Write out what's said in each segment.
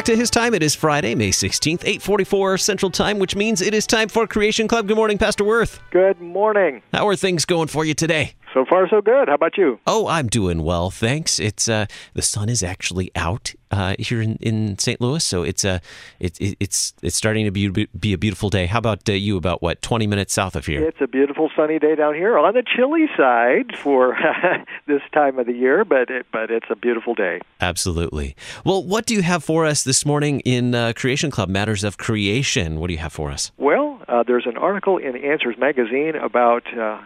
to His Time. It is Friday, May 16th, 8:44 Central Time, which means it is time for Creation Club. Good morning, Pastor Worth. Good morning. How are things going for you today? So far, so good. How about you? Oh, I'm doing well, thanks. It's the sun is actually out here in St. Louis, so it's starting to be a beautiful day. How about you? About 20 minutes south of here? It's a beautiful sunny day down here, on the chilly side for this time of the year, but it's a beautiful day. Absolutely. Well, what do you have for us this morning in Creation Club, Matters of Creation? What do you have for us? Well, there's an article in Answers Magazine about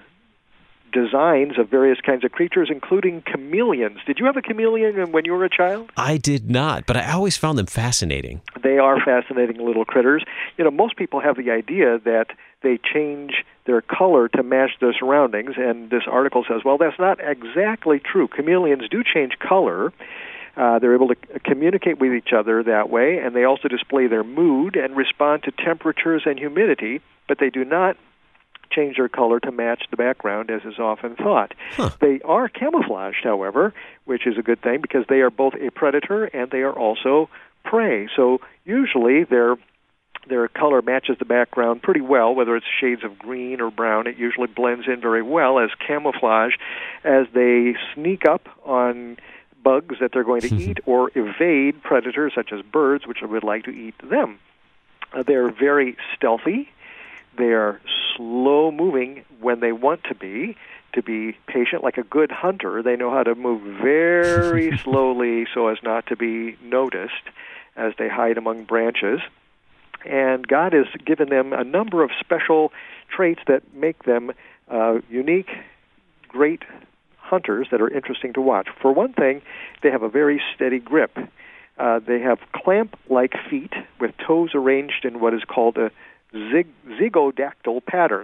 designs of various kinds of creatures, including chameleons. Did you have a chameleon when you were a child? I did not, but I always found them fascinating. They are fascinating little critters. You know, most people have the idea that they change their color to match their surroundings, and this article says, well, that's not exactly true. Chameleons do change color. They're able to communicate with each other that way, and they also display their mood and respond to temperatures and humidity, but they do not change their color to match the background, as is often thought. They are camouflaged, however, which is a good thing because they are both a predator and they are also prey. So usually their color matches the background pretty well, whether it's shades of green or brown. It usually blends in very well as camouflage as they sneak up on bugs that they're going to eat or evade predators such as birds, which would like to eat them. They're very stealthy. They are slow-moving when they want to be patient. Like a good hunter, they know how to move very slowly so as not to be noticed as they hide among branches. And God has given them a number of special traits that make them unique, great hunters that are interesting to watch. For one thing, they have a very steady grip. They have clamp-like feet with toes arranged in what is called a zygodactyl pattern.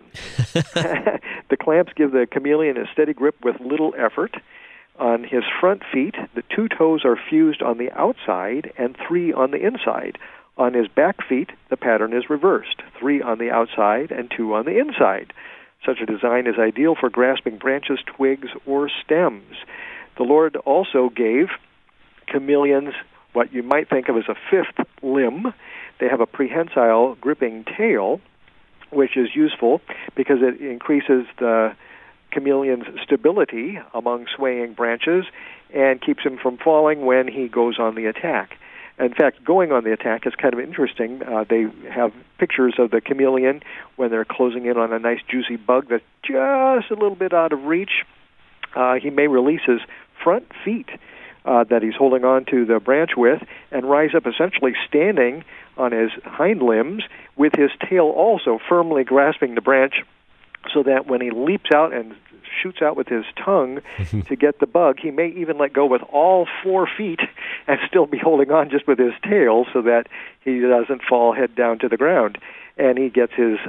The clamps give the chameleon a steady grip with little effort. On his front feet, the 2 toes are fused on the outside and 3 on the inside. On his back feet, the pattern is reversed, 3 on the outside and 2 on the inside. Such a design is ideal for grasping branches, twigs, or stems. The Lord also gave chameleons what you might think of as a 5th limb. They have a prehensile gripping tail, which is useful because it increases the chameleon's stability among swaying branches and keeps him from falling when he goes on the attack. In fact, going on the attack is kind of interesting. They have pictures of the chameleon when they're closing in on a nice juicy bug that's just a little bit out of reach. He may release his front feet that he's holding on to the branch with and rise up essentially standing on his hind limbs with his tail also firmly grasping the branch so that when he leaps out and shoots out with his tongue to get the bug, he may even let go with all 4 feet and still be holding on just with his tail so that he doesn't fall head down to the ground. And he gets his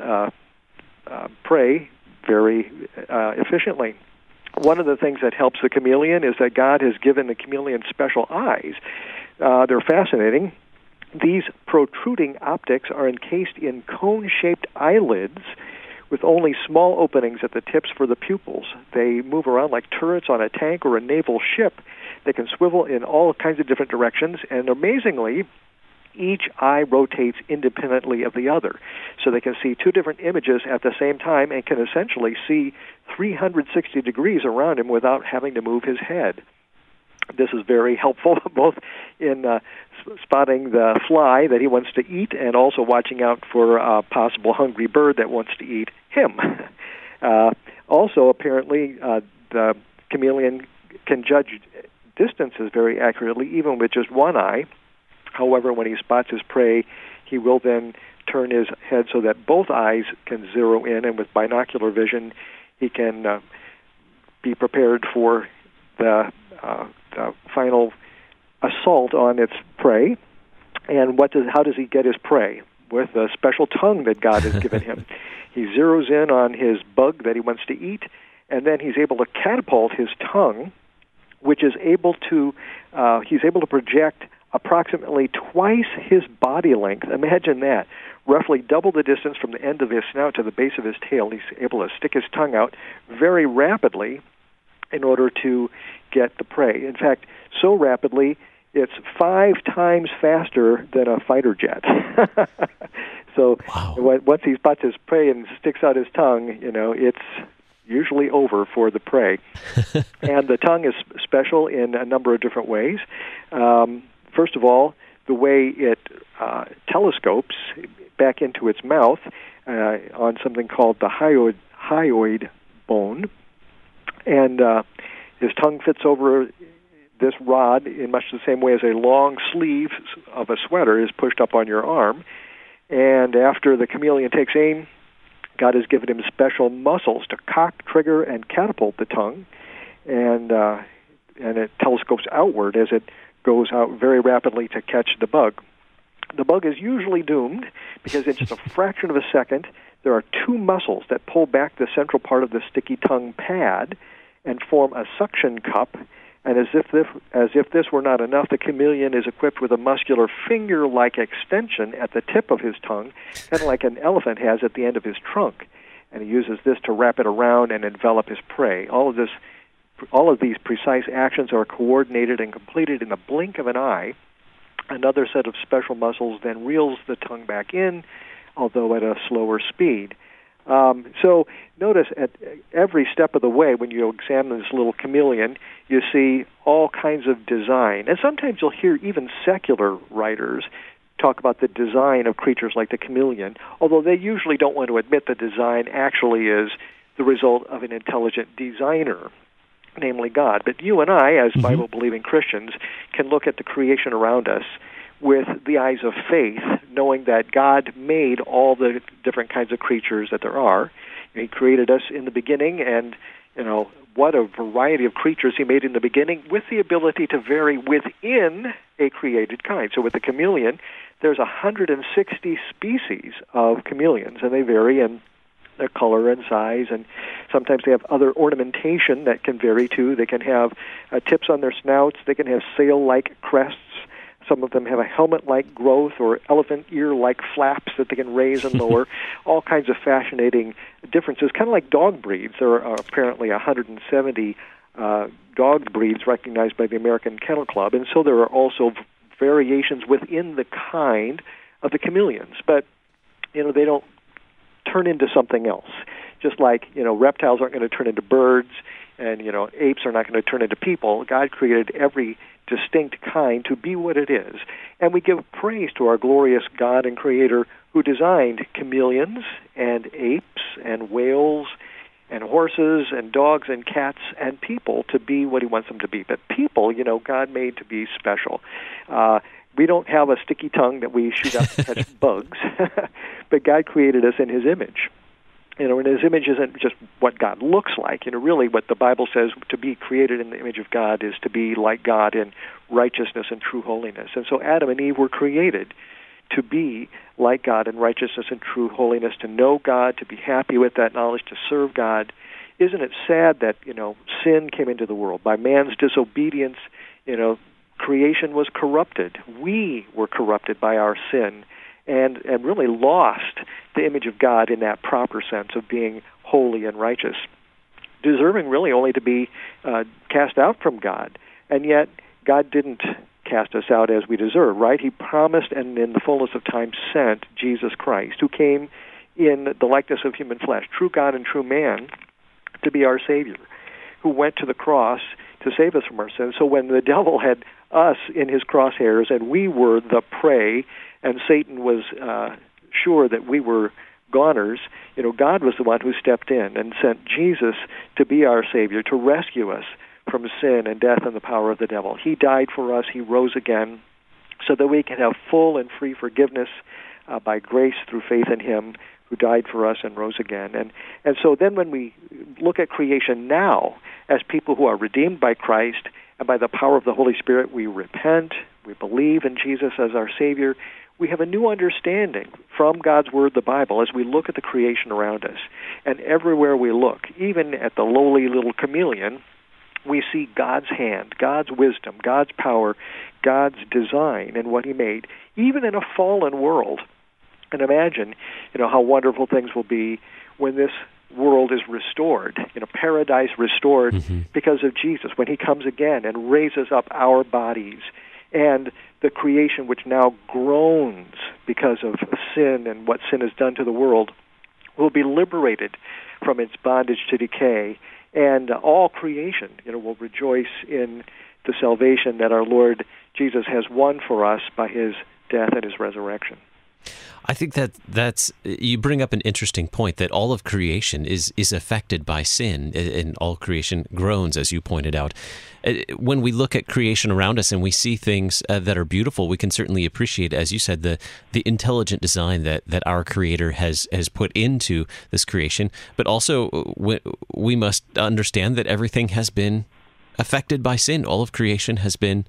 prey very efficiently. One of the things that helps the chameleon is that God has given the chameleon special eyes. They're fascinating. These protruding optics are encased in cone-shaped eyelids with only small openings at the tips for the pupils. They move around like turrets on a tank or a naval ship. They can swivel in all kinds of different directions, and amazingly, each eye rotates independently of the other. So they can see 2 different images at the same time and can essentially see 360 degrees around him without having to move his head. This is very helpful both in spotting the fly that he wants to eat and also watching out for a possible hungry bird that wants to eat him. Also, apparently, the chameleon can judge distances very accurately, even with just one eye. However, when he spots his prey, he will then turn his head so that both eyes can zero in, and with binocular vision, he can be prepared for the final assault on its prey. And how does he get his prey? With a special tongue that God has given him. He zeroes in on his bug that he wants to eat, and then he's able to catapult his tongue, which is he's able to project approximately twice his body length. Imagine that. Roughly double the distance from the end of his snout to the base of his tail. He's able to stick his tongue out very rapidly in order to get the prey. In fact, so rapidly It's 5 times faster than a fighter jet. So once he spots his prey and sticks out his tongue, it's usually over for the prey. And the tongue is special in a number of different ways. First of all, the way it telescopes back into its mouth on something called the hyoid bone. And his tongue fits over this rod in much the same way as a long sleeve of a sweater is pushed up on your arm. And after the chameleon takes aim, God has given him special muscles to cock, trigger, and catapult the tongue. And it telescopes outward as it goes out very rapidly to catch the bug. The bug is usually doomed because in just a fraction of a second, there are 2 muscles that pull back the central part of the sticky tongue pad and form a suction cup. And as if this were not enough, the chameleon is equipped with a muscular finger-like extension at the tip of his tongue, kind of like an elephant has at the end of his trunk. And he uses this to wrap it around and envelop his prey. All of these precise actions are coordinated and completed in the blink of an eye. Another set of special muscles then reels the tongue back in, although at a slower speed. So notice at every step of the way, when you examine this little chameleon, you see all kinds of design. And sometimes you'll hear even secular writers talk about the design of creatures like the chameleon, although they usually don't want to admit the design actually is the result of an intelligent designer, namely God. But you and I, as Bible-believing Christians, can look at the creation around us with the eyes of faith, knowing that God made all the different kinds of creatures that there are. He created us in the beginning, and what a variety of creatures he made in the beginning, with the ability to vary within a created kind. So with the chameleon, there's 160 species of chameleons, and they vary in their color and size, and sometimes they have other ornamentation that can vary too. They can have tips on their snouts, they can have sail-like crests. Some of them have a helmet-like growth or elephant ear-like flaps that they can raise and lower. All kinds of fascinating differences, kind of like dog breeds. There are apparently 170 dog breeds recognized by the American Kennel Club, and so there are also variations within the kind of the chameleons. But, they don't turn into something else. Just like, reptiles aren't going to turn into birds, and, apes are not going to turn into people. God created every distinct kind to be what it is. And we give praise to our glorious God and Creator who designed chameleons and apes and whales and horses and dogs and cats and people to be what he wants them to be. But people, God made to be special. We don't have a sticky tongue that we shoot out to catch bugs, but God created us in his image. And his image isn't just what God looks like. Really what the Bible says to be created in the image of God is to be like God in righteousness and true holiness. And so Adam and Eve were created to be like God in righteousness and true holiness, to know God, to be happy with that knowledge, to serve God. Isn't it sad that, sin came into the world? By man's disobedience, creation was corrupted. We were corrupted by our sin. And really lost the image of God in that proper sense of being holy and righteous, deserving really only to be cast out from God. And yet, God didn't cast us out as we deserve, right? He promised and in the fullness of time sent Jesus Christ, who came in the likeness of human flesh, true God and true man, to be our Savior, who went to the cross to save us from our sins. So when the devil had us in his crosshairs and we were the prey, and Satan was sure that we were goners, God was the one who stepped in and sent Jesus to be our Savior, to rescue us from sin and death and the power of the devil. He died for us. He rose again so that we can have full and free forgiveness by grace through faith in him who died for us and rose again. And so then when we look at creation now as people who are redeemed by Christ and by the power of the Holy Spirit, we repent, we believe in Jesus as our Savior, we have a new understanding from God's Word, the Bible, as we look at the creation around us. And everywhere we look, even at the lowly little chameleon, we see God's hand, God's wisdom, God's power, God's design and what he made, even in a fallen world. And imagine, how wonderful things will be when this world is restored, paradise restored because of Jesus, when he comes again and raises up our bodies And the creation, which now groans because of sin and what sin has done to the world, will be liberated from its bondage to decay. And all creation, will rejoice in the salvation that our Lord Jesus has won for us by his death and his resurrection. I think that's you bring up an interesting point, that all of creation is affected by sin, and all creation groans, as you pointed out. When we look at creation around us and we see things that are beautiful, we can certainly appreciate, as you said, the intelligent design that our Creator has put into this creation. But also, we must understand that everything has been affected by sin. All of creation has been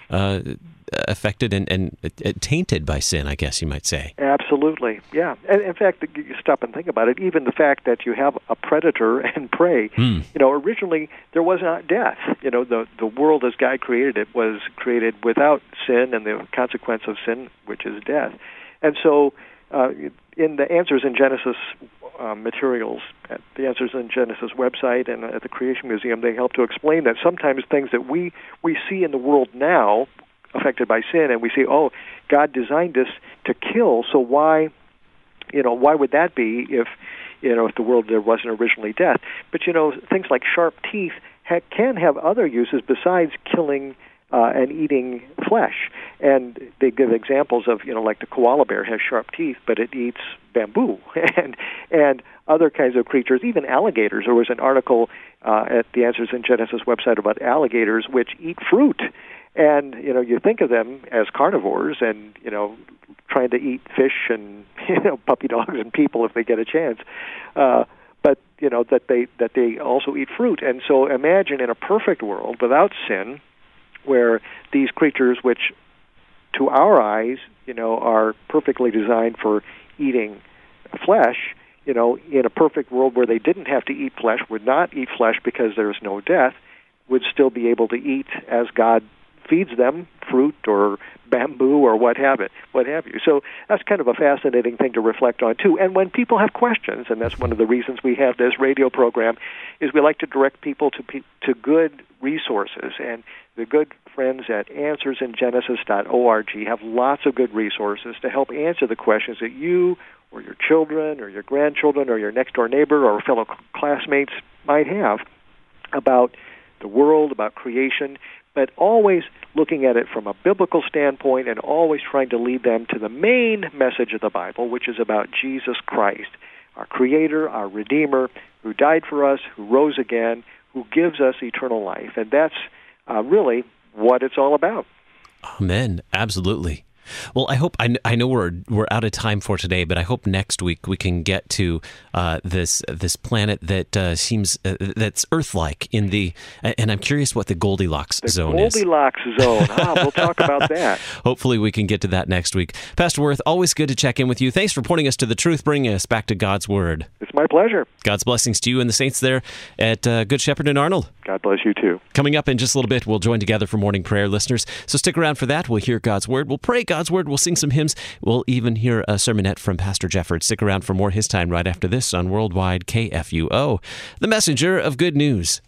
affected and tainted by sin, I guess you might say. Absolutely, yeah. And in fact, you stop and think about it, even the fact that you have a predator and prey, originally there was not death. The world as God created it was created without sin and the consequence of sin, which is death. And so in the Answers in Genesis materials at the Answers in Genesis website and at the Creation Museum, they help to explain that sometimes things that we see in the world now affected by sin, and we say, oh, God designed us to kill, so why would that be if the world there wasn't originally death? But things like sharp teeth can have other uses besides killing and eating flesh. And they give examples of, like the koala bear has sharp teeth, but it eats bamboo and other kinds of creatures, even alligators. There was an article at the Answers in Genesis website about alligators which eat fruit. And, you think of them as carnivores and, trying to eat fish and, puppy dogs and people if they get a chance. But, that they also eat fruit. And so imagine in a perfect world without sin, where these creatures, which to our eyes, are perfectly designed for eating flesh, in a perfect world where they didn't have to eat flesh, would not eat flesh because there's no death, would still be able to eat as God feeds them, fruit or bamboo or what have you. So that's kind of a fascinating thing to reflect on too. And when people have questions, and that's one of the reasons we have this radio program, is we like to direct people to good resources. And the good friends at AnswersInGenesis.org have lots of good resources to help answer the questions that you or your children or your grandchildren or your next-door neighbor or fellow classmates might have about the world, about creation, but always looking at it from a biblical standpoint and always trying to lead them to the main message of the Bible, which is about Jesus Christ, our Creator, our Redeemer, who died for us, who rose again, who gives us eternal life. And that's really what it's all about. Amen. Absolutely. Well, I know we're out of time for today, but I hope next week we can get to this planet that seems that's Earth-like and I'm curious what the Goldilocks zone is. The Goldilocks zone. We'll talk about that. Hopefully we can get to that next week. Pastor Wirth, always good to check in with you. Thanks for pointing us to the truth, bringing us back to God's Word. It's my pleasure. God's blessings to you and the saints there at Good Shepherd in Arnold. God bless you too. Coming up in just a little bit, we'll join together for morning prayer, listeners. So stick around for that. We'll hear God's Word. We'll pray God's Word. We'll sing some hymns. We'll even hear a sermonette from Pastor Jefford. Stick around for more His Time right after this on Worldwide KFUO, the messenger of good news.